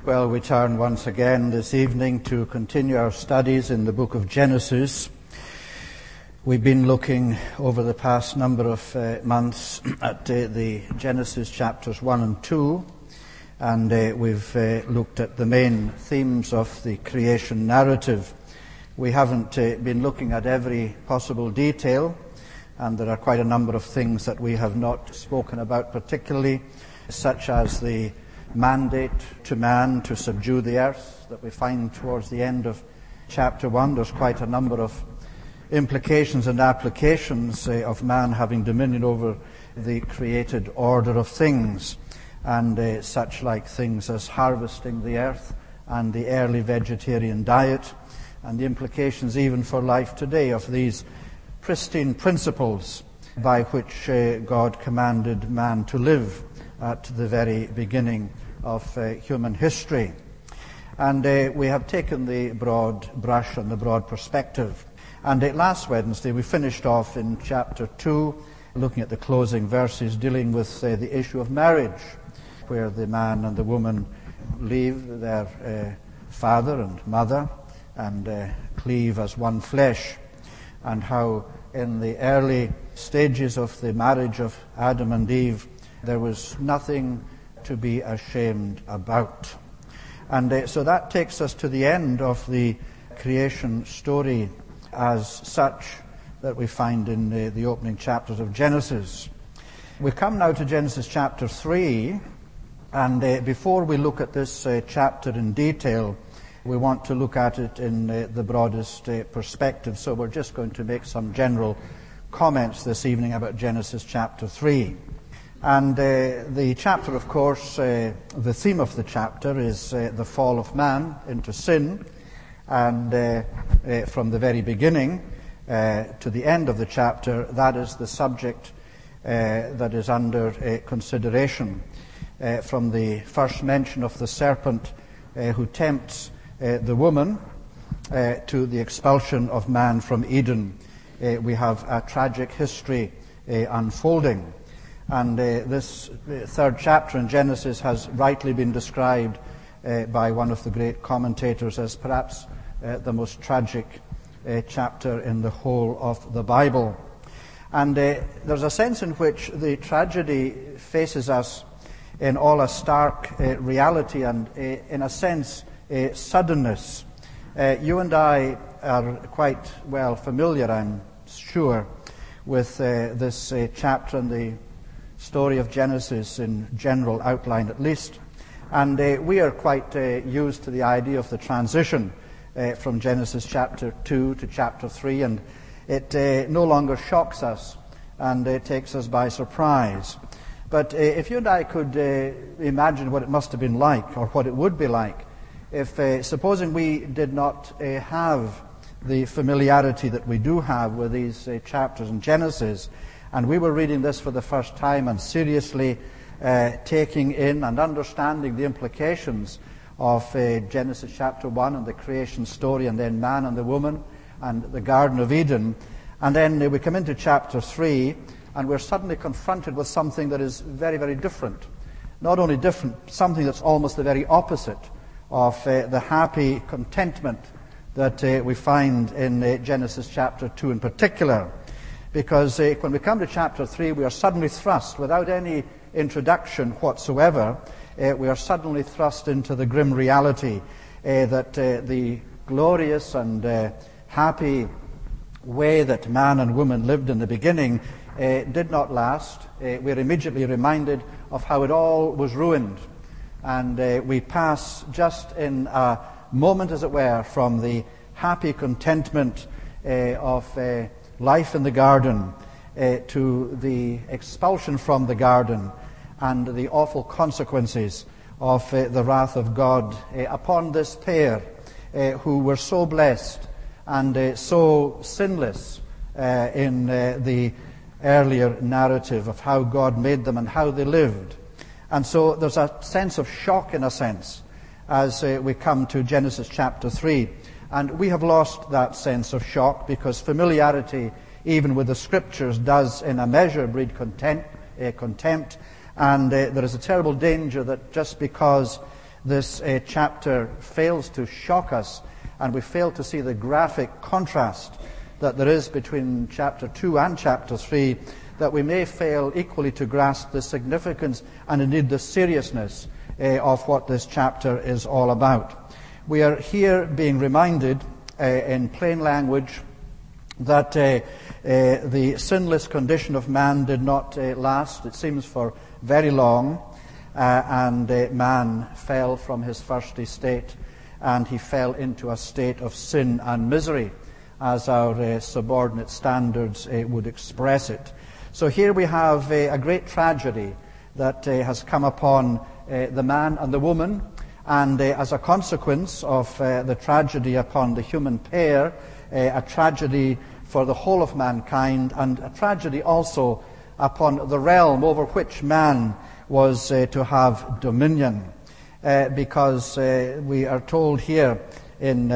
Well, we turn once again this evening to continue our studies in the book of Genesis. We've been looking over the past number of months at the Genesis chapters 1 and 2, and we've looked at the main themes of the creation narrative. We haven't been looking at every possible detail, and there are quite a number of things that we have not spoken about particularly, such as the mandate to man to subdue the earth that we find towards the end of chapter 1. There's quite a number of implications and applications of man having dominion over the created order of things, and such like things as harvesting the earth and the early vegetarian diet, and the implications even for life today of these pristine principles by which God commanded man to live at the very beginning of human history. And we have taken the broad brush and the broad perspective. And last Wednesday we finished off in chapter 2, looking at the closing verses, dealing with the issue of marriage, where the man and the woman leave their father and mother and cleave as one flesh, and how in the early stages of the marriage of Adam and Eve there was nothing to be ashamed about. And so that takes us to the end of the creation story as such that we find in the opening chapters of Genesis. We come now to Genesis chapter 3, and before we look at this chapter in detail, we want to look at it in the broadest perspective. So we're just going to make some general comments this evening about Genesis chapter 3. And the chapter, of course, the theme of the chapter is the fall of man into sin. And from the very beginning to the end of the chapter, that is the subject that is under consideration. From the first mention of the serpent who tempts the woman to the expulsion of man from Eden, we have a tragic history unfolding. And this third chapter in Genesis has rightly been described by one of the great commentators as perhaps the most tragic chapter in the whole of the Bible. And there's a sense in which the tragedy faces us in all a stark reality and, in a sense, suddenness. You and I are quite well familiar, I'm sure, with this chapter and the story of Genesis in general outline at least. And we are quite used to the idea of the transition from Genesis chapter 2 to chapter 3, and it no longer shocks us and takes us by surprise. But if you and I could imagine what it must have been like, or what it would be like, if supposing we did not have the familiarity that we do have with these chapters in Genesis, and we were reading this for the first time and seriously taking in and understanding the implications of Genesis chapter 1 and the creation story, and then man and the woman and the Garden of Eden. And then we come into chapter 3 and we're suddenly confronted with something that is very, very different. Not only different, something that's almost the very opposite of the happy contentment that we find in Genesis chapter 2 in particular. Because when we come to chapter 3, we are suddenly thrust, without any introduction whatsoever, we are suddenly thrust into the grim reality that the glorious and happy way that man and woman lived in the beginning did not last. We're immediately reminded of how it all was ruined. And we pass just in a moment, as it were, from the happy contentment of life in the garden to the expulsion from the garden and the awful consequences of the wrath of God upon this pair who were so blessed and so sinless in the earlier narrative of how God made them and how they lived. And so there's a sense of shock, in a sense, as we come to Genesis chapter 3. And we have lost that sense of shock because familiarity, even with the Scriptures, does in a measure breed contempt. And there is a terrible danger that just because this chapter fails to shock us, and we fail to see the graphic contrast that there is between chapter 2 and chapter 3, that we may fail equally to grasp the significance and indeed the seriousness of what this chapter is all about. We are here being reminded in plain language that the sinless condition of man did not last, it seems, for very long, and man fell from his first estate, and he fell into a state of sin and misery, as our subordinate standards would express it. So here we have a great tragedy that has come upon the man and the woman, and as a consequence of the tragedy upon the human pair, a tragedy for the whole of mankind, and a tragedy also upon the realm over which man was to have dominion. Because we are told here in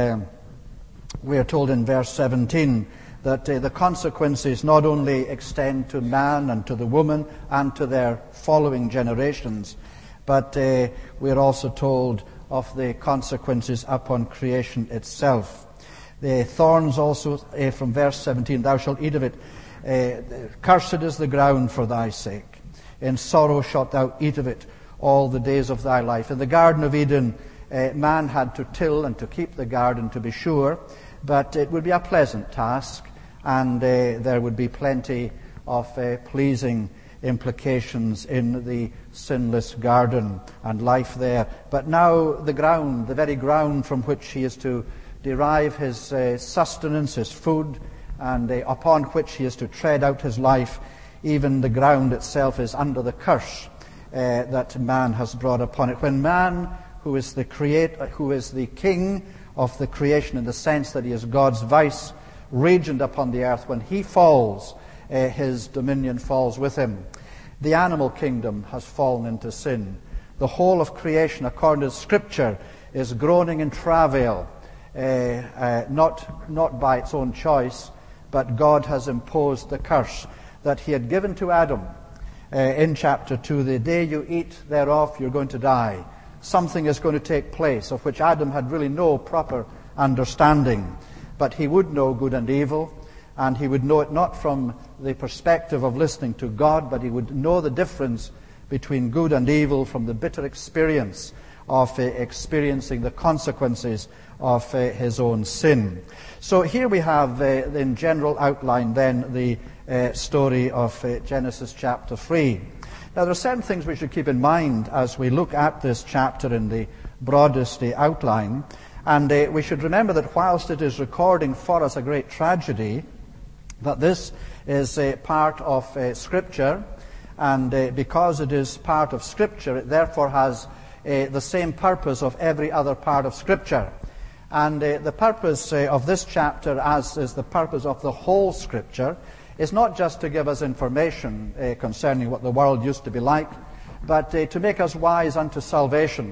verse 17 that the consequences not only extend to man and to the woman and to their following generations, but we are also told of the consequences upon creation itself. The thorns also, from verse 17, thou shalt eat of it. Cursed is the ground for thy sake. In sorrow shalt thou eat of it all the days of thy life. In the Garden of Eden, man had to till and to keep the garden, to be sure, but it would be a pleasant task, and there would be plenty of pleasing implications in the sinless garden and life there. But now the ground, the very ground from which he is to derive his sustenance, his food, and upon which he is to tread out his life, even the ground itself is under the curse that man has brought upon it. When man, who is the creator, who is the king of the creation in the sense that he is God's vice regent upon the earth, when he falls, his dominion falls with him. The animal kingdom has fallen into sin. The whole of creation, according to Scripture, is groaning in travail, not by its own choice, but God has imposed the curse that he had given to Adam in chapter 2. The day you eat thereof, you're going to die. Something is going to take place of which Adam had really no proper understanding. But he would know good and evil, and he would know it not from the perspective of listening to God, but he would know the difference between good and evil from the bitter experience of experiencing the consequences of his own sin. So here we have, in general outline then, the story of Genesis chapter 3. Now there are certain things we should keep in mind as we look at this chapter in the broadest outline. And we should remember that whilst it is recording for us a great tragedy, that this is a part of Scripture, and because it is part of Scripture, it therefore has the same purpose of every other part of Scripture. And the purpose of this chapter, as is the purpose of the whole Scripture, is not just to give us information concerning what the world used to be like, but to make us wise unto salvation.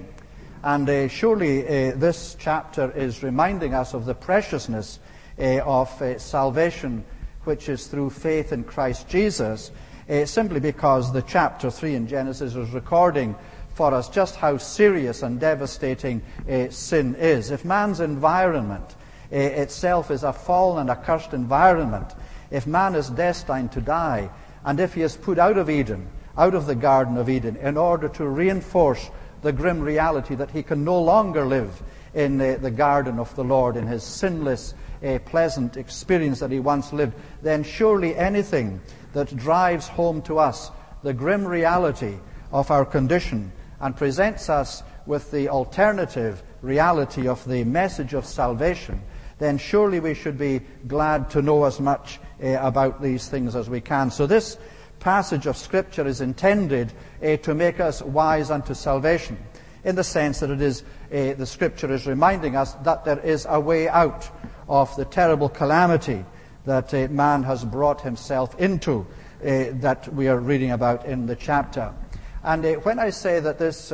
And surely this chapter is reminding us of the preciousness of salvation, which is through faith in Christ Jesus, simply because the chapter 3 in Genesis is recording for us just how serious and devastating sin is. If man's environment itself is a fallen and accursed environment, if man is destined to die, and if he is put out of Eden, out of the Garden of Eden, in order to reinforce the grim reality that he can no longer live in the garden of the Lord, in his sinless, pleasant experience that he once lived, then surely anything that drives home to us the grim reality of our condition and presents us with the alternative reality of the message of salvation, then surely we should be glad to know as much about these things as we can. So this passage of Scripture is intended to make us wise unto salvation, in the sense that it is the Scripture is reminding us that there is a way out of the terrible calamity that man has brought himself into, that we are reading about in the chapter. And when I say that this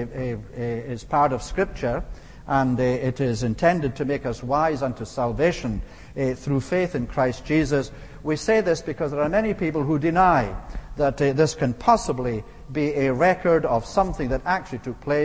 is part of Scripture, and it is intended to make us wise unto salvation through faith in Christ Jesus, we say this because there are many people who deny that this can possibly be a record of something that actually took place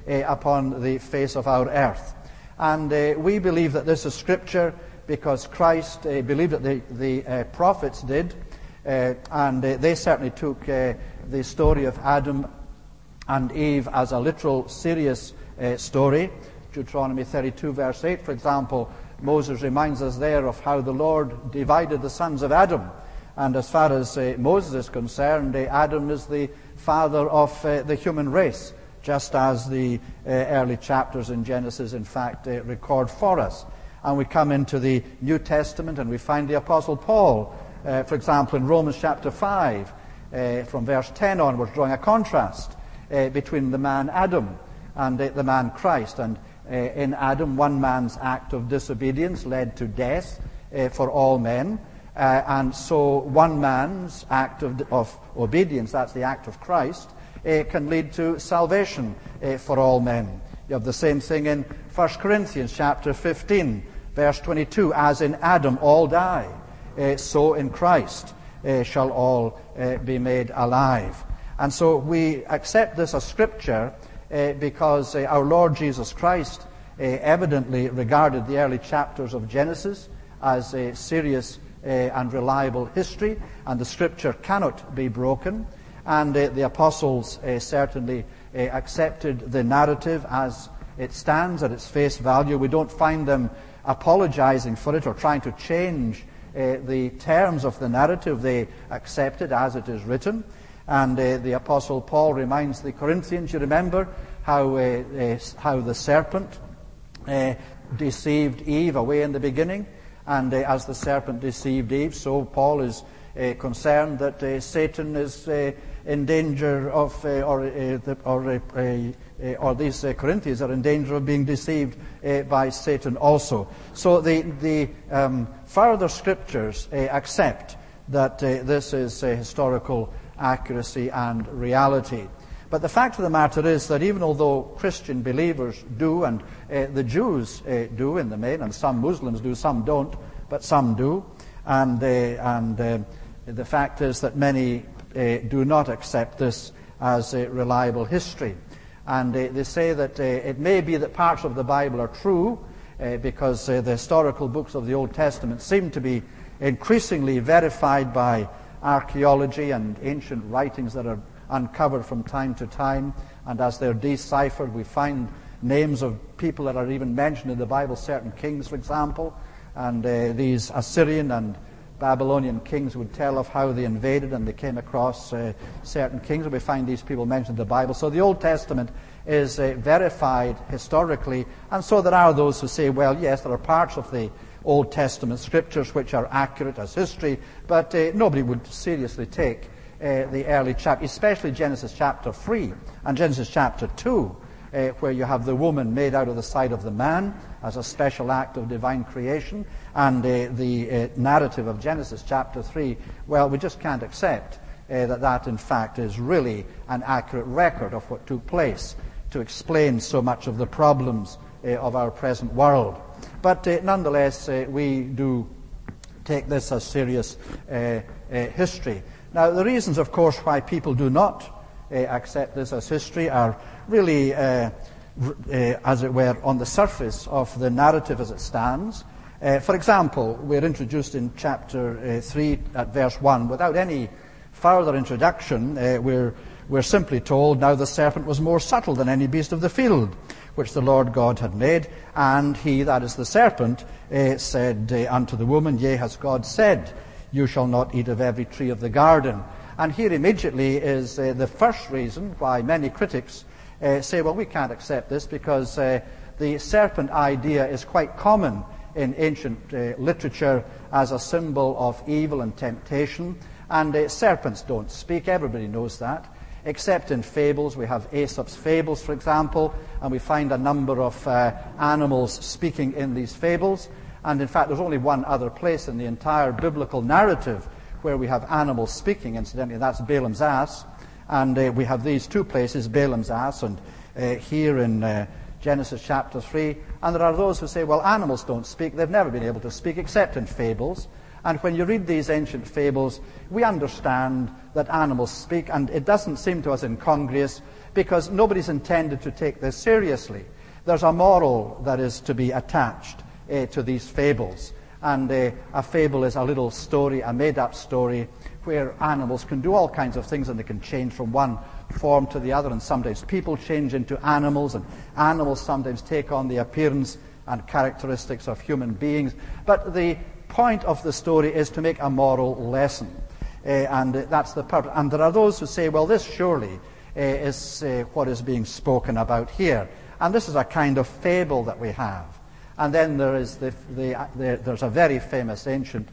upon the face of our earth. And we believe that this is Scripture because Christ believed that the prophets did, and they certainly took the story of Adam and Eve as a literal, serious story. Deuteronomy 32, verse 8, for example, Moses reminds us there of how the Lord divided the sons of Adam. And as far as Moses is concerned, Adam is the father of the human race, just as the early chapters in Genesis, in fact, record for us. And we come into the New Testament and we find the Apostle Paul, for example, in Romans chapter 5, from verse 10 onwards, drawing a contrast between the man Adam and the man Christ. And in Adam, one man's act of disobedience led to death for all men. And so one man's act of obedience, that's the act of Christ, can lead to salvation for all men. You have the same thing in 1 Corinthians chapter 15, verse 22. As in Adam all die, so in Christ shall all be made alive. And so we accept this as Scripture because our Lord Jesus Christ evidently regarded the early chapters of Genesis as a serious and reliable history, and the Scripture cannot be broken. And the apostles certainly accepted the narrative as it stands at its face value. We don't find them apologizing for it or trying to change the terms of the narrative. They accept it as it is written. And the Apostle Paul reminds the Corinthians, you remember, how the serpent deceived Eve away in the beginning. And as the serpent deceived Eve, so Paul is concerned that Satan is in danger of, or these Corinthians are in danger of being deceived by Satan also. So the further Scriptures accept that this is historical accuracy and reality. But the fact of the matter is that even although Christian believers do, and the Jews do in the main, and some Muslims do, some don't, but some do, and the fact is that many do not accept this as a reliable history. And they say that it may be that parts of the Bible are true because the historical books of the Old Testament seem to be increasingly verified by archaeology and ancient writings that are uncovered from time to time, and as they're deciphered we find names of people that are even mentioned in the Bible, certain kings, for example, and these Assyrian and Babylonian kings would tell of how they invaded and they came across certain kings, and we find these people mentioned in the Bible. So the Old Testament is verified historically, and so there are those who say, well, yes, there are parts of the Old Testament Scriptures which are accurate as history, but nobody would seriously take the early chapter, especially Genesis chapter 3 and Genesis chapter 2, where you have the woman made out of the side of the man as a special act of divine creation, and the narrative of Genesis chapter 3, well, we just can't accept that in fact is really an accurate record of what took place to explain so much of the problems of our present world. But nonetheless, we do take this as serious history. Now, the reasons, of course, why people do not accept this as history are really, as it were, on the surface of the narrative as it stands. For example, we're introduced in chapter 3 at verse 1. Without any further introduction, we're simply told, now the serpent was more subtle than any beast of the field, which the Lord God had made. And he, that is the serpent, said unto the woman, Yea, has God said, you shall not eat of every tree of the garden. And here immediately is the first reason why many critics say, well, we can't accept this because the serpent idea is quite common in ancient literature as a symbol of evil and temptation. And serpents don't speak, everybody knows that. Except in fables. We have Aesop's fables, for example, and we find a number of animals speaking in these fables. And in fact, there's only one other place in the entire biblical narrative where we have animals speaking, incidentally, that's Balaam's ass. And we have these two places, Balaam's ass, and here in Genesis chapter 3. And there are those who say, well, animals don't speak. They've never been able to speak except in fables. And when you read these ancient fables, we understand that animals speak, and it doesn't seem to us incongruous because nobody's intended to take this seriously. There's a moral that is to be attached to these fables. And a fable is a little story, a made-up story, where animals can do all kinds of things, and they can change from one form to the other, and sometimes people change into animals, and animals sometimes take on the appearance and characteristics of human beings. But the point of the story is to make a moral lesson, and that's the purpose. And there are those who say, well, this surely is what is being spoken about here, and this is a kind of fable that we have. And then there is there's a very famous ancient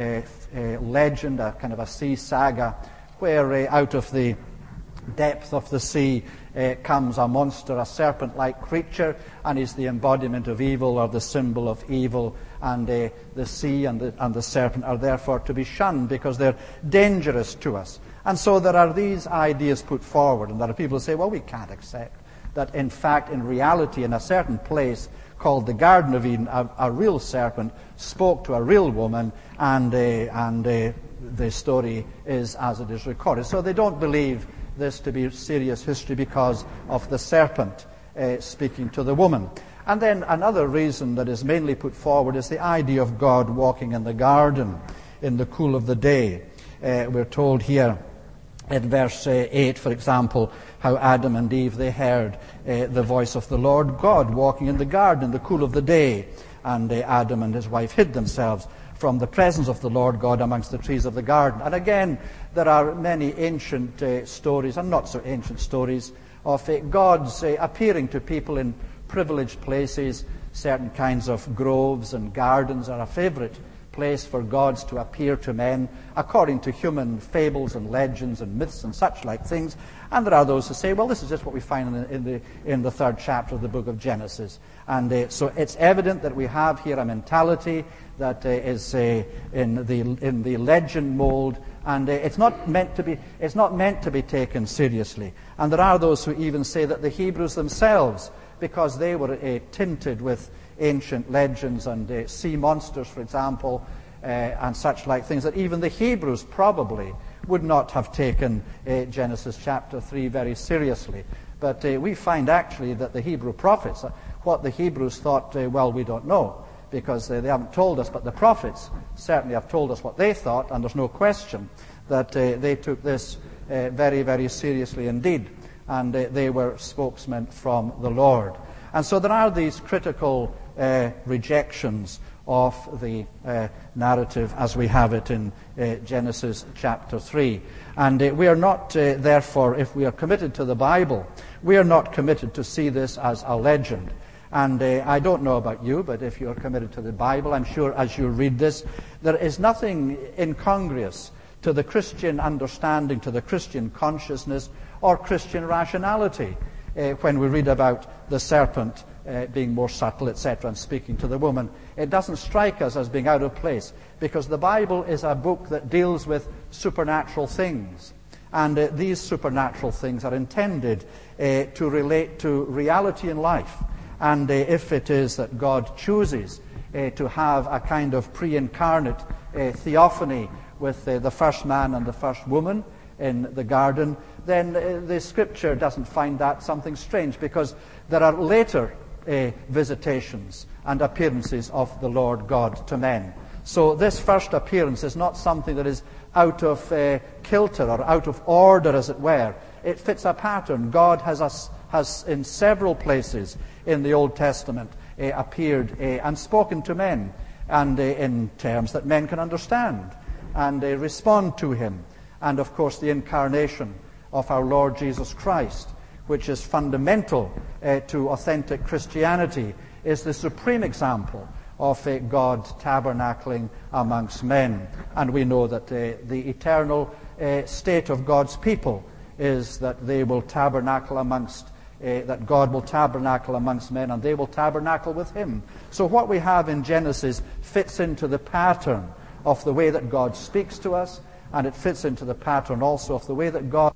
legend, a kind of a sea saga, where out of the depth of the sea comes a monster, a serpent-like creature, and is the embodiment of evil, or the symbol of evil. And the sea and the serpent are therefore to be shunned because they're dangerous to us. And so there are these ideas put forward, and there are people who say, well, we can't accept that in fact, in reality, in a certain place called the Garden of Eden, a real serpent spoke to a real woman, and the story is as it is recorded. So they don't believe this to be serious history because of the serpent speaking to the woman. And then another reason that is mainly put forward is the idea of God walking in the garden in the cool of the day. We're told here in verse 8, for example, how Adam and Eve, they heard the voice of the Lord God walking in the garden in the cool of the day. And Adam and his wife hid themselves from the presence of the Lord God amongst the trees of the garden. And again, there are many ancient stories, and not so ancient stories, of God's appearing to people in privileged places. Certain kinds of groves and gardens are a favorite place for gods to appear to men, according to human fables and legends and myths and such like things. And there are those who say, well, this is just what we find in the third chapter of the book of Genesis. And so it's evident that we have here a mentality that is in the legend mold, and it's not meant to be taken seriously. And there are those who even say that the Hebrews themselves, because they were tinted with ancient legends and sea monsters, for example, and such like things, that even the Hebrews probably would not have taken Genesis chapter 3 very seriously. But we find actually that the Hebrew prophets, what the Hebrews thought, well, we don't know, because they haven't told us, but the prophets certainly have told us what they thought, and there's no question that they took this very, very seriously indeed, and they were spokesmen from the Lord. And so there are these critical rejections of the narrative as we have it in Genesis chapter 3. And we are not, therefore, if we are committed to the Bible, we are not committed to see this as a legend. And I don't know about you, but if you are committed to the Bible, I'm sure as you read this, there is nothing incongruous to the Christian understanding, to the Christian consciousness, or Christian rationality when we read about the serpent being more subtle, etc., and speaking to the woman. It doesn't strike us as being out of place, because the Bible is a book that deals with supernatural things. And these supernatural things are intended to relate to reality in life. And if it is that God chooses to have a kind of pre-incarnate theophany with the first man and the first woman in the garden, then the Scripture doesn't find that something strange, because there are later visitations and appearances of the Lord God to men. So this first appearance is not something that is out of kilter or out of order, as it were. It fits a pattern. God has in several places in the Old Testament appeared and spoken to men, and in terms that men can understand and respond to him. And of course the incarnation of our Lord Jesus Christ, which is fundamental to authentic Christianity, is the supreme example of God tabernacling amongst men. And we know that the eternal state of God's people is that they will tabernacle amongst, that God will tabernacle amongst men, and they will tabernacle with him. So what we have in Genesis fits into the pattern of the way that God speaks to us, and it fits into the pattern also of the way that God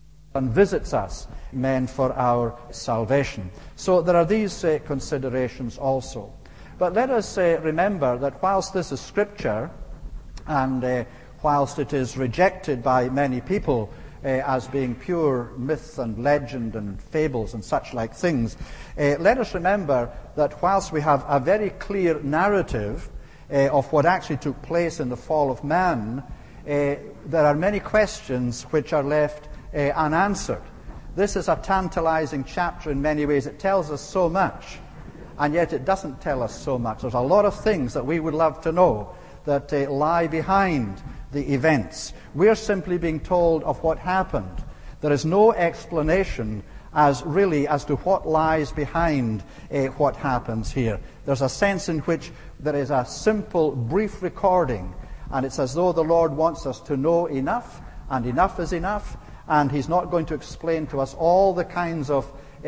visits us, men, for our salvation. So there are these considerations also. But let us remember that whilst this is Scripture, And whilst it is rejected by many people as being pure myth and legend and fables and such like things, let us remember that whilst we have a very clear narrative of what actually took place in the fall of man, there are many questions which are left unanswered. This is a tantalizing chapter in many ways. It tells us so much, and yet it doesn't tell us so much. There's a lot of things that we would love to know that lie behind the events. We're simply being told of what happened. There is no explanation as to what lies behind what happens here. There's a sense in which there is a simple, brief recording, and it's as though the Lord wants us to know enough, and enough is enough, and He's not going to explain to us all the kinds of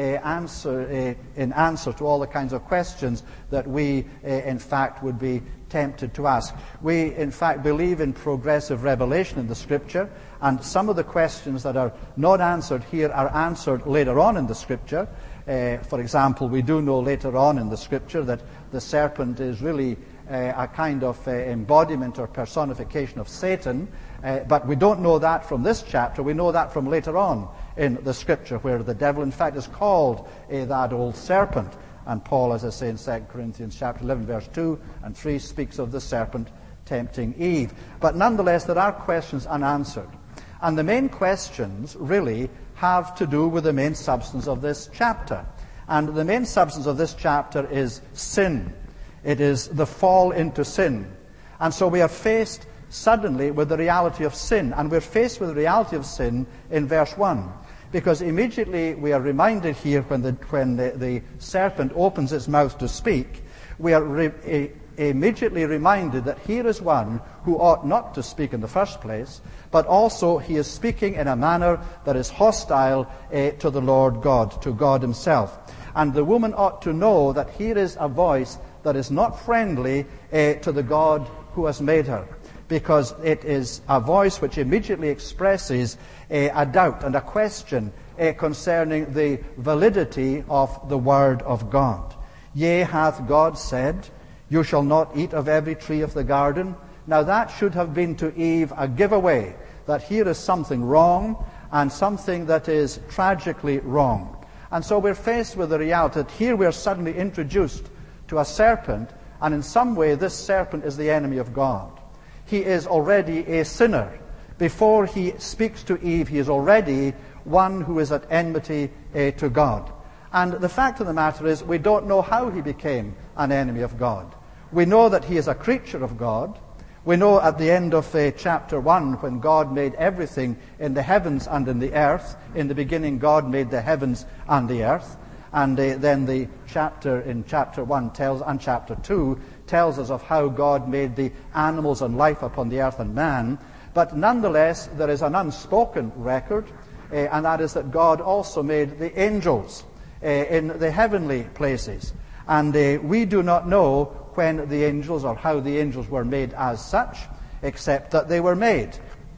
answer to all the kinds of questions that we, in fact, would be tempted to ask. We, in fact, believe in progressive revelation in the Scripture, and some of the questions that are not answered here are answered later on in the Scripture. For example, we do know later on in the Scripture that the serpent is really a kind of embodiment or personification of Satan, but we don't know that from this chapter. We know that from later on in the Scripture, where the devil, in fact, is called that old serpent. And Paul, as I say in 2 Corinthians chapter 11, verse 2 and 3, speaks of the serpent tempting Eve. But nonetheless, there are questions unanswered. And the main questions really have to do with the main substance of this chapter. And the main substance of this chapter is sin. It is the fall into sin. And so we are faced suddenly with the reality of sin. And we're faced with the reality of sin in verse 1. Because immediately we are reminded here when the serpent opens its mouth to speak, we are immediately reminded that here is one who ought not to speak in the first place, but also he is speaking in a manner that is hostile to the Lord God, to God Himself. And the woman ought to know that here is a voice that is not friendly to the God who has made her, because it is a voice which immediately expresses a doubt and a question concerning the validity of the Word of God. Yea, hath God said, you shall not eat of every tree of the garden? Now that should have been to Eve a giveaway, that here is something wrong, and something that is tragically wrong. And so we're faced with the reality that here we're suddenly introduced to a serpent, and in some way this serpent is the enemy of God. He is already a sinner. Before he speaks to Eve, he is already one who is at enmity to God. And the fact of the matter is, we don't know how he became an enemy of God. We know that he is a creature of God. We know at the end of chapter 1, when God made everything in the heavens and in the earth, in the beginning God made the heavens and the earth. And then the chapter in chapter 1 and chapter 2 tells us of how God made the animals and life upon the earth and man. But nonetheless, there is an unspoken record, and that is that God also made the angels in the heavenly places. And we do not know when the angels or how the angels were made as such, except that they were made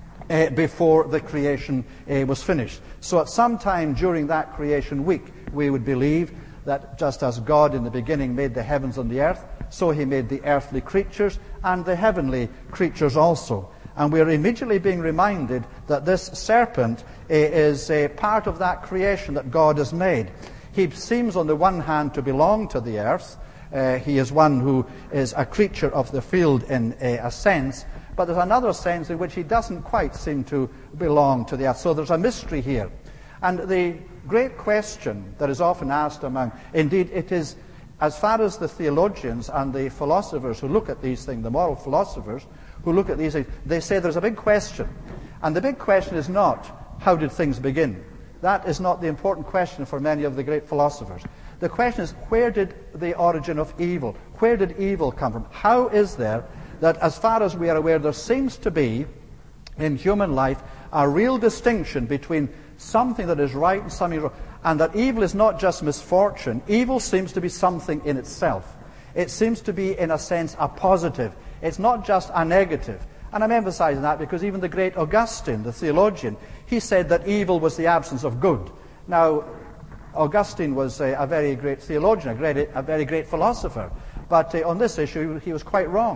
before the creation was finished. So at some time during that creation week, we would believe that just as God in the beginning made the heavens and the earth, so he made the earthly creatures and the heavenly creatures also. And we are immediately being reminded that this serpent is a part of that creation that God has made. He seems on the one hand to belong to the earth. He is one who is a creature of the field in a sense, but there's another sense in which he doesn't quite seem to belong to the earth. So there's a mystery here. And the great question that is often asked among, indeed it is, as far as the theologians and the philosophers who look at these things, the moral philosophers who look at these things, they say there's a big question. And the big question is not, how did things begin? That is not the important question for many of the great philosophers. The question is, where did the origin of evil? Where did evil come from? How is there that, as far as we are aware, there seems to be, in human life, a real distinction between something that is right and something wrong, and that evil is not just misfortune. Evil seems to be something in itself. It seems to be, in a sense, a positive. It's not just a negative. And I'm emphasizing that because even the great Augustine, the theologian, he said that evil was the absence of good. Now, Augustine was a very great theologian, a very great philosopher. But on this issue, he was quite wrong.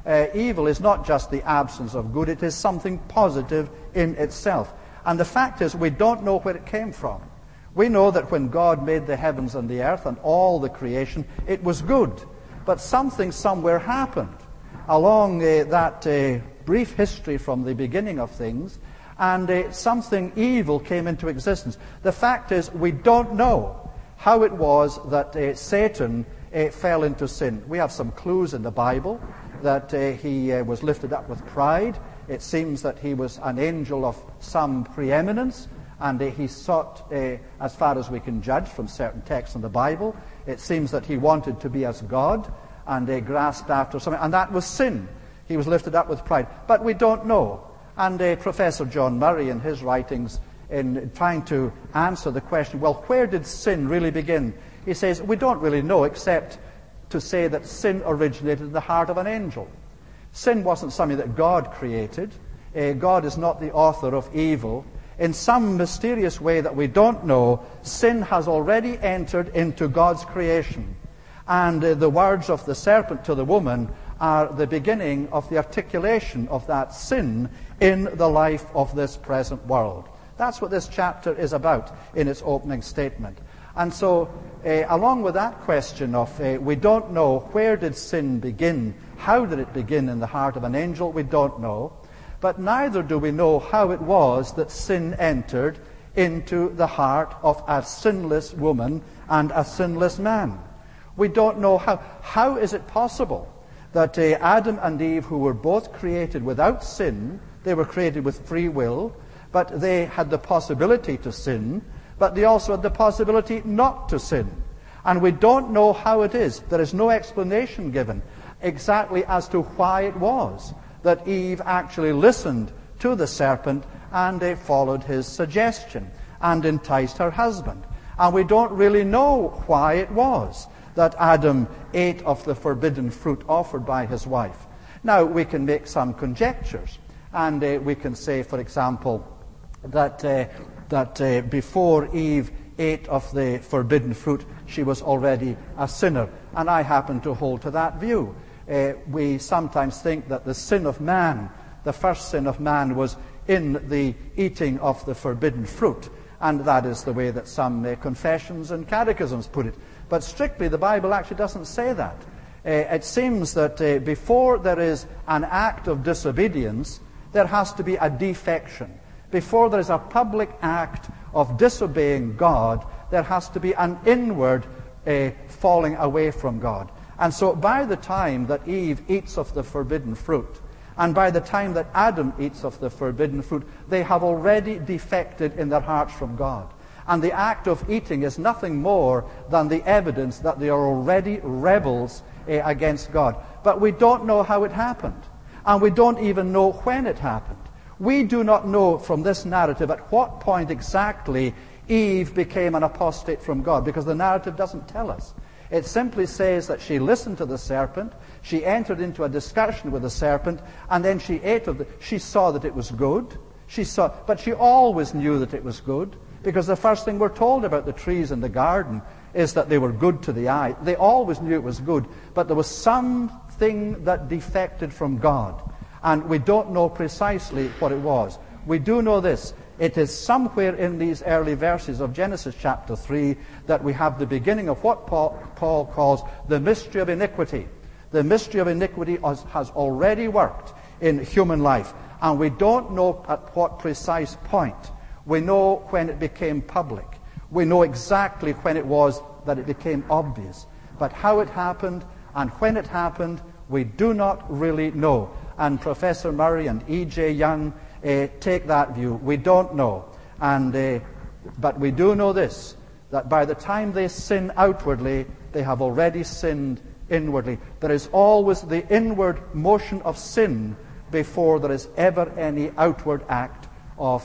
Evil is not just the absence of good, it is something positive in itself. And the fact is, we don't know where it came from. We know that when God made the heavens and the earth and all the creation, it was good. But something somewhere happened along that brief history from the beginning of things, and something evil came into existence. The fact is, we don't know how it was that Satan fell into sin. We have some clues in the Bible that he was lifted up with pride. It seems that he was an angel of some preeminence, and he sought, as far as we can judge from certain texts in the Bible, it seems that he wanted to be as God, and grasped after something, and that was sin. He was lifted up with pride. But we don't know. And Professor John Murray, in his writings, in trying to answer the question, well, where did sin really begin? He says, we don't really know, except to say that sin originated in the heart of an angel. Sin wasn't something that God created. God is not the author of evil. In some mysterious way that we don't know, sin has already entered into God's creation. And the words of the serpent to the woman are the beginning of the articulation of that sin in the life of this present world. That's what this chapter is about in its opening statement. And so, along with that question of we don't know where did sin begin, how did it begin in the heart of an angel, we don't know. But neither do we know how it was that sin entered into the heart of a sinless woman and a sinless man. We don't know how. How is it possible that Adam and Eve, who were both created without sin, they were created with free will, but they had the possibility to sin, but they also had the possibility not to sin. And we don't know how it is. There is no explanation given exactly as to why it was that Eve actually listened to the serpent and followed his suggestion and enticed her husband. And we don't really know why it was that Adam ate of the forbidden fruit offered by his wife. Now, we can make some conjectures, and we can say, for example, that before Eve ate of the forbidden fruit, she was already a sinner, and I happen to hold to that view. We sometimes think that the sin of man, the first sin of man, was in the eating of the forbidden fruit, and that is the way that some confessions and catechisms put it. But strictly, the Bible actually doesn't say that. It seems that before there is an act of disobedience, there has to be a defection. Before there is a public act of disobeying God, there has to be an inward falling away from God. And so by the time that Eve eats of the forbidden fruit, and by the time that Adam eats of the forbidden fruit, they have already defected in their hearts from God. And the act of eating is nothing more than the evidence that they are already rebels against God. But we don't know how it happened. And we don't even know when it happened. We do not know from this narrative at what point exactly Eve became an apostate from God, because the narrative doesn't tell us. It simply says that she listened to the serpent, she entered into a discussion with the serpent, and then she ate of it. She saw that it was good. But she always knew that it was good, because the first thing we're told about the trees in the garden is that they were good to the eye. They always knew it was good, but there was something that defected from God, and we don't know precisely what it was. We do know this. It is somewhere in these early verses of Genesis chapter 3 that we have the beginning of what Paul calls the mystery of iniquity. The mystery of iniquity has already worked in human life, and we don't know at what precise point. We know when it became public. We know exactly when it was that it became obvious. But how it happened and when it happened, we do not really know. And Professor Murray and E.J. Young take that view. We don't know. But we do know this, that by the time they sin outwardly, they have already sinned inwardly. There is always the inward motion of sin before there is ever any outward act of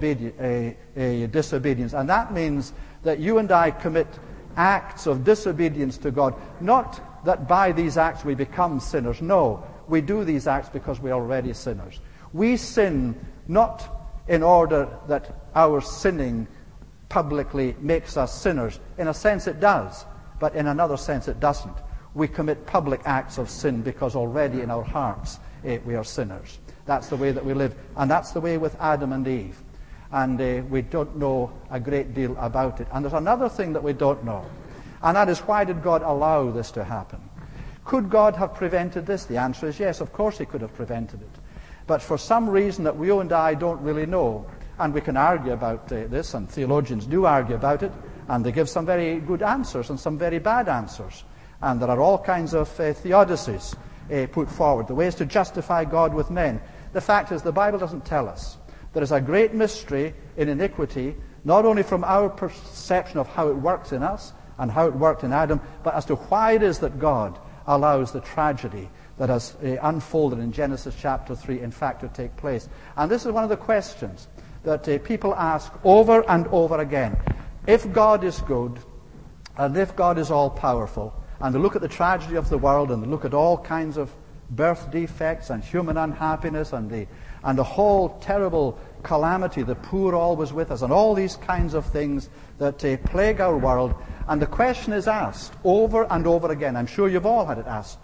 disobedience. And that means that you and I commit acts of disobedience to God, not that by these acts we become sinners. No, we do these acts because we are already sinners. We sin not in order that our sinning publicly makes us sinners. In a sense it does, but in another sense it doesn't. we commit public acts of sin because already in our hearts we are sinners. That's the way that we live. And that's the way with Adam and Eve. And we don't know a great deal about it. And there's another thing that we don't know. And that is, why did God allow this to happen? Could God have prevented this? The answer is yes, of course he could have prevented it. But for some reason that you and I don't really know, and we can argue about this, and theologians do argue about it, and they give some very good answers and some very bad answers. And there are all kinds of theodicies put forward, the ways to justify God with men. The fact is, the Bible doesn't tell us. There is a great mystery in iniquity, not only from our perception of how it works in us and how it worked in Adam, but as to why it is that God allows the tragedy that has unfolded in Genesis chapter 3, in fact, to take place. And this is one of the questions that people ask over and over again. If God is good, and if God is all-powerful, and they look at the tragedy of the world, and they look at all kinds of birth defects and human unhappiness, and the whole terrible calamity, the poor always with us, and all these kinds of things that plague our world, and the question is asked over and over again. I'm sure you've all had it asked.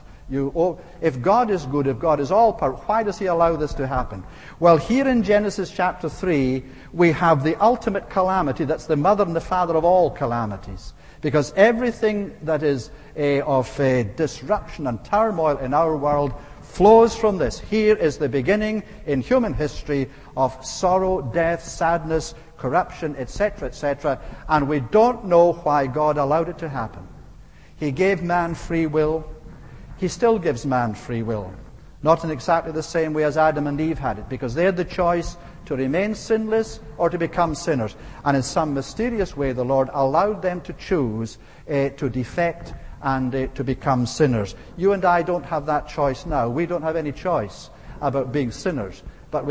If God is good, if God is all-powerful, why does he allow this to happen? Well, here in Genesis chapter 3, we have the ultimate calamity that's the mother and the father of all calamities. Because everything that is of disruption and turmoil in our world flows from this. Here is the beginning in human history of sorrow, death, sadness, corruption, etc., etc. And we don't know why God allowed it to happen. He gave man free will. He still gives man free will. Not in exactly the same way as Adam and Eve had it, because they had the choice to remain sinless or to become sinners. And in some mysterious way, the Lord allowed them to choose to defect and to become sinners. You and I don't have that choice now. We don't have any choice about being sinners. But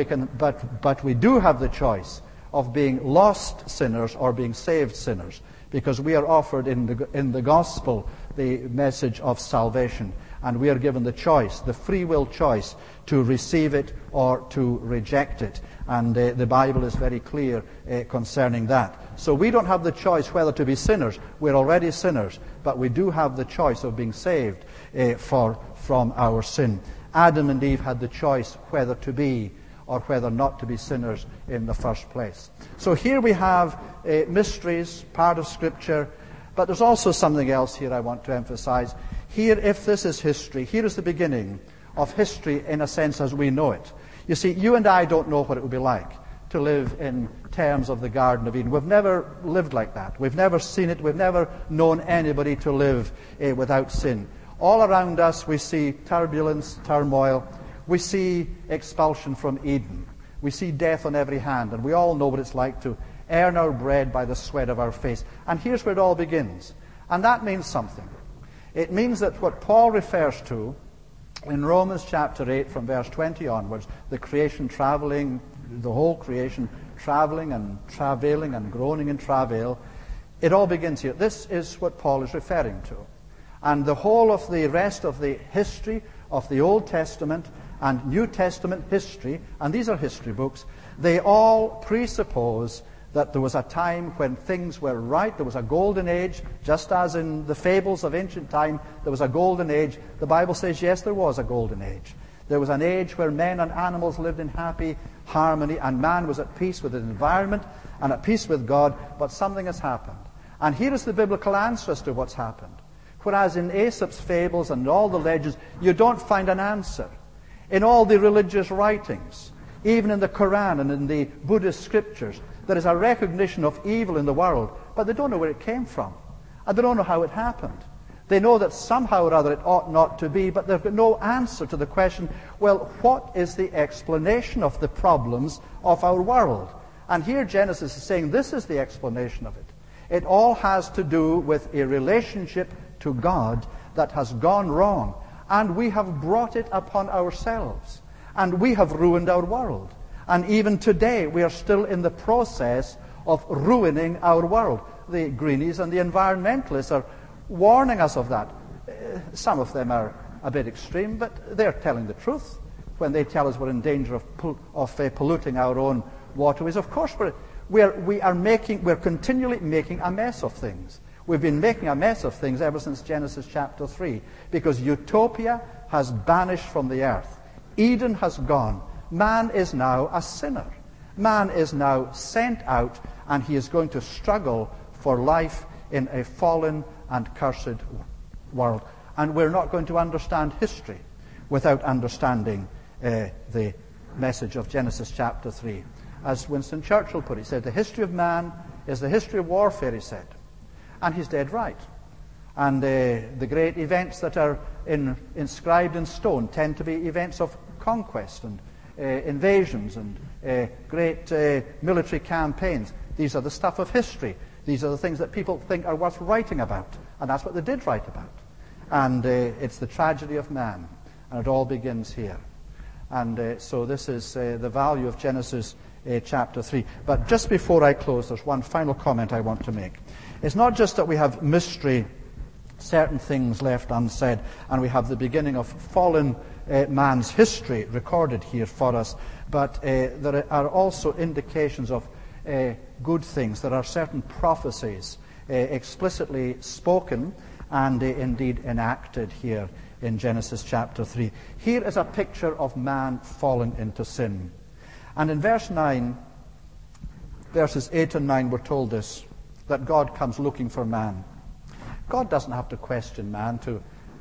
we do have the choice of being lost sinners or being saved sinners, because we are offered in the gospel the message of salvation. And we are given the choice, the free will choice, to receive it or to reject it. And the Bible is very clear concerning that. So we don't have the choice whether to be sinners. We're already sinners. But we do have the choice of being saved from our sin. Adam and Eve had the choice whether to be or whether not to be sinners in the first place. So here we have mysteries, part of Scripture. But there's also something else here I want to emphasize. Here, if this is history, here is the beginning of history in a sense as we know it. You see, you and I don't know what it would be like to live in terms of the Garden of Eden. We've never lived like that. We've never seen it. We've never known anybody to live without sin. All around us we see turbulence, turmoil. We see expulsion from Eden. We see death on every hand. And we all know what it's like to earn our bread by the sweat of our face. And here's where it all begins. And that means something. It means that what Paul refers to in Romans chapter 8 from verse 20 onwards, the creation traveling, the whole creation traveling and travailing and groaning in travail, it all begins here. This is what Paul is referring to. And the whole of the rest of the history of the Old Testament and New Testament history, and these are history books, they all presuppose that there was a time when things were right. There was a golden age, just as in the fables of ancient time, there was a golden age. The Bible says, yes, there was a golden age. There was an age where men and animals lived in happy harmony, and man was at peace with his environment and at peace with God, but something has happened. And here is the biblical answer as to what's happened. Whereas in Aesop's fables and all the legends, you don't find an answer. In all the religious writings, even in the Quran and in the Buddhist scriptures, there is a recognition of evil in the world, but they don't know where it came from. And they don't know how it happened. They know that somehow or other it ought not to be, but they've got no answer to the question, well, what is the explanation of the problems of our world? And here Genesis is saying this is the explanation of it. It all has to do with a relationship to God that has gone wrong. And we have brought it upon ourselves. And we have ruined our world. And even today, we are still in the process of ruining our world. The greenies and the environmentalists are warning us of that. Some of them are a bit extreme, but they're telling the truth when they tell us we're in danger of polluting our own waterways. Of course, we're continually making a mess of things. We've been making a mess of things ever since Genesis chapter 3, because utopia has banished from the earth. Eden has gone. Man is now a sinner. Man is now sent out, and he is going to struggle for life in a fallen and cursed world. And we're not going to understand history without understanding the message of Genesis chapter 3. As Winston Churchill put it, he said, the history of man is the history of warfare, he said. And he's dead right. And the great events that are inscribed in stone tend to be events of conquest and invasions and great military campaigns. These are the stuff of history. These are the things that people think are worth writing about. And that's what they did write about. And it's the tragedy of man. And it all begins here. And so this is the value of Genesis chapter 3. But just before I close, there's one final comment I want to make. It's not just that we have mystery, certain things left unsaid, and we have the beginning of fallen man's history recorded here for us, but there are also indications of good things. There are certain prophecies explicitly spoken and indeed enacted here in Genesis chapter 3. Here is a picture of man fallen into sin. And in verse 9, verses 8 and 9, we're told this, that God comes looking for man. God doesn't have to question man to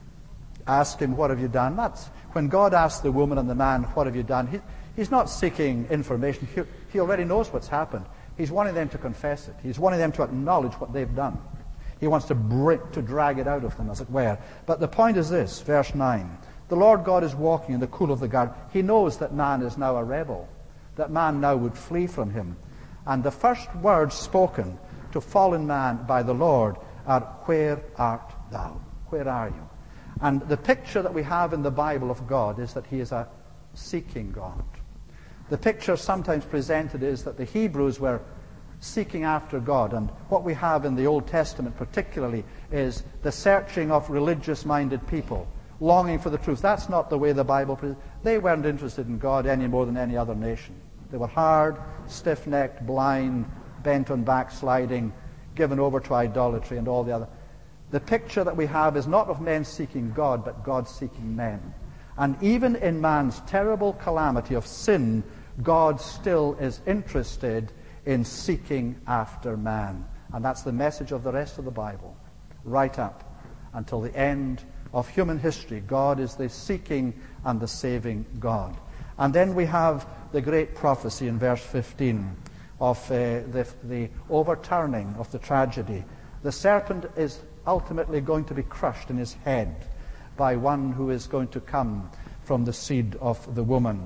ask him, what have you done? That's when God asks the woman and the man, what have you done? He's not seeking information. He already knows what's happened. He's wanting them to confess it. He's wanting them to acknowledge what they've done. He wants to drag it out of them, as it were. But the point is this, verse 9. The Lord God is walking in the cool of the garden. He knows that man is now a rebel, that man now would flee from him. And the first words spoken to fallen man by the Lord are, where art thou? Where are you? And the picture that we have in the Bible of God is that he is a seeking God. The picture sometimes presented is that the Hebrews were seeking after God. And what we have in the Old Testament particularly is the searching of religious-minded people, longing for the truth. That's not the way the Bible presents. They weren't interested in God any more than any other nation. They were hard, stiff-necked, blind, bent on backsliding, given over to idolatry and all the other. The picture that we have is not of men seeking God, but God seeking men. And even in man's terrible calamity of sin, God still is interested in seeking after man. And that's the message of the rest of the Bible, right up until the end of human history. God is the seeking and the saving God. And then we have the great prophecy in verse 15 of the overturning of the tragedy. The serpent is ultimately going to be crushed in his head by one who is going to come from the seed of the woman.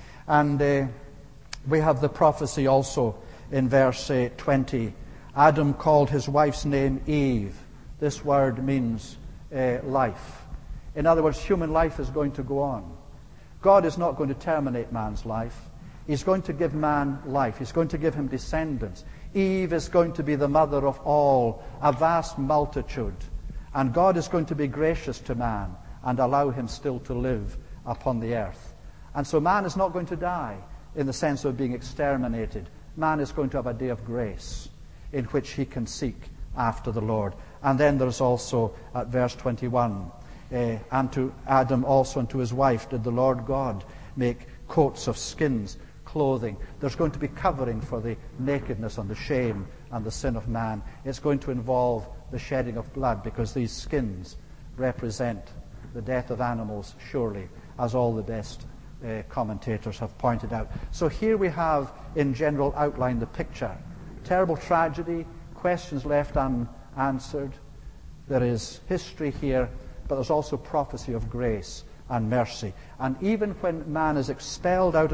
And we have the prophecy also in verse 20. Adam called his wife's name Eve. This word means life. In other words, human life is going to go on. God is not going to terminate man's life. He's going to give man life. He's going to give him descendants. Eve is going to be the mother of all, a vast multitude. And God is going to be gracious to man and allow him still to live upon the earth. And so man is not going to die in the sense of being exterminated. Man is going to have a day of grace in which he can seek after the Lord. And then there's also at verse 21, and to Adam also and to his wife did the Lord God make coats of skins, clothing. There's going to be covering for the nakedness and the shame and the sin of man. It's going to involve the shedding of blood, because these skins represent the death of animals, surely, as all the best commentators have pointed out. So here we have, in general outline, the picture. Terrible tragedy, questions left unanswered. There is history here, but there's also prophecy of grace and mercy. And even when man is expelled out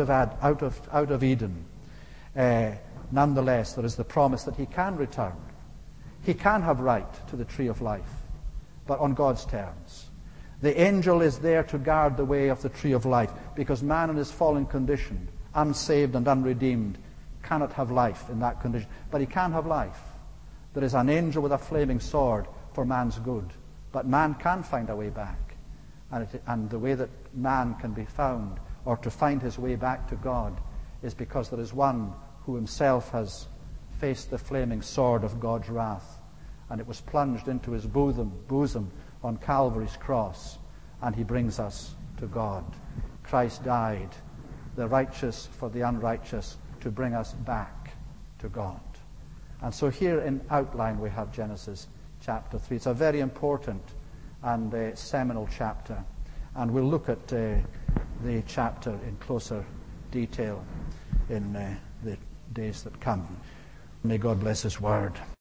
of Eden, nonetheless there is the promise that he can return. He can have right to the tree of life, but on God's terms. The angel is there to guard the way of the tree of life, because man in his fallen condition, unsaved and unredeemed, cannot have life in that condition. But he can have life. There is an angel with a flaming sword for man's good. But man can find a way back. And the way that man can be found, or to find his way back to God, is because there is one who himself has faced the flaming sword of God's wrath and it was plunged into his bosom on Calvary's cross, and he brings us to God. Christ died, the righteous for the unrighteous, to bring us back to God. And so here in outline we have Genesis chapter 3. It's a very important and seminal chapter, and we'll look at the chapter in closer detail in the days that come. May God bless His word.